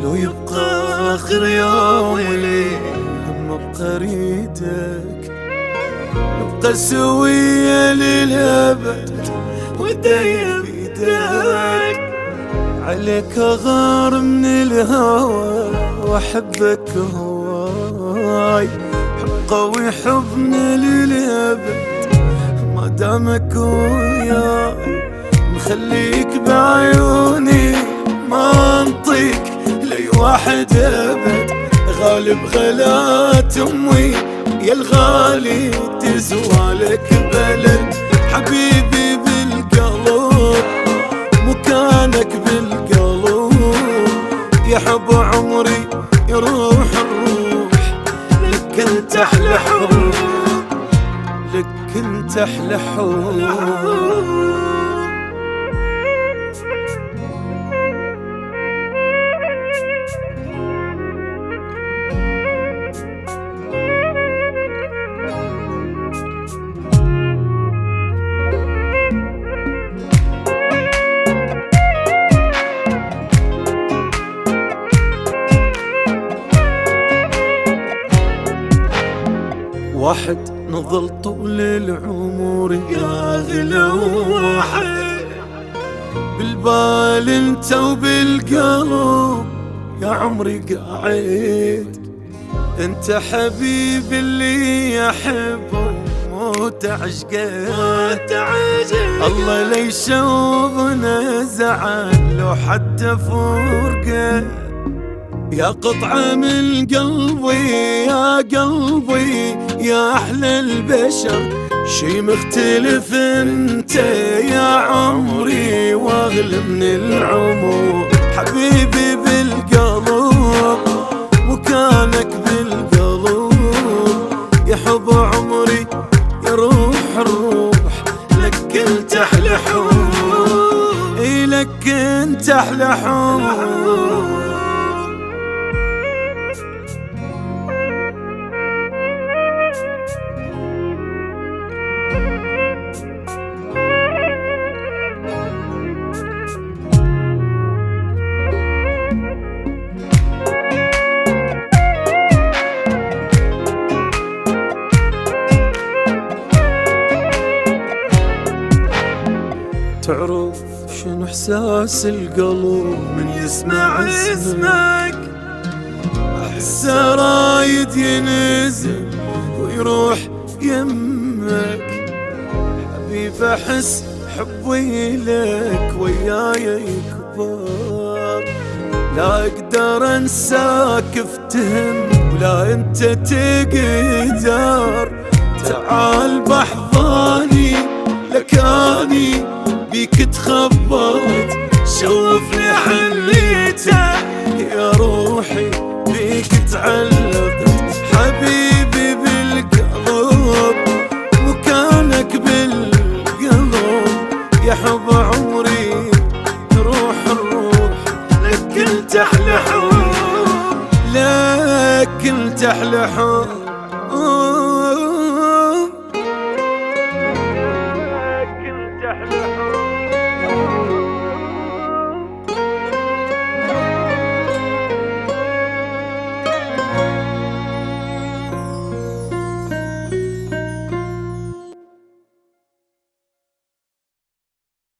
لو يبقى آخر يوم وليل هم بقريتك نبقى سوية للأبد ودايا بيدك. عليك أغار من الهوى وأحبك هواي، حب قوي حبنا للأبد ما دامك وياي. مخليك بعيوني ما انطيك لي واحد أبد، غالب غلات أمي يا الغالي تزوالك بلد. حبيبي بالقلب مكانك بالقلب، يا حب عمري يروح الروح لك انت احلى حب، لك انت احلى حب. واحد نظل طول العمر يا أغلى واحد، بالبال انت وبالقلب يا عمري قاعد. انت حبيبي اللي احبه موت عشقه، الله لا يشوفنا زعل لو حتى فرقه. يا قطعة من قلبي يا قلبي يا أحلى البشر، شي مختلف انت يا عمري واغلى من العمر. حبيبي بالقلب مكانك بالقلب، يا حب عمري يروح الروح لك انت احلى حب، اي لك انت احلى حب. تعرف شنو احساس القلب من يسمع اسمك؟ احسه رايد ينزل ويروح يمك. حبيب احس حبي لك وياي يكبر، لا اقدر انساك افتهم ولا انت تقدر. تعال بحضاني لكاني بيك تخبرت، شوفني حليته يا روحي بيك تعلقت. حبيبي بالقلب مكانك بالقلب، يا حب عمري روح الروح لك انت احلى حب، لك انت احلى حب.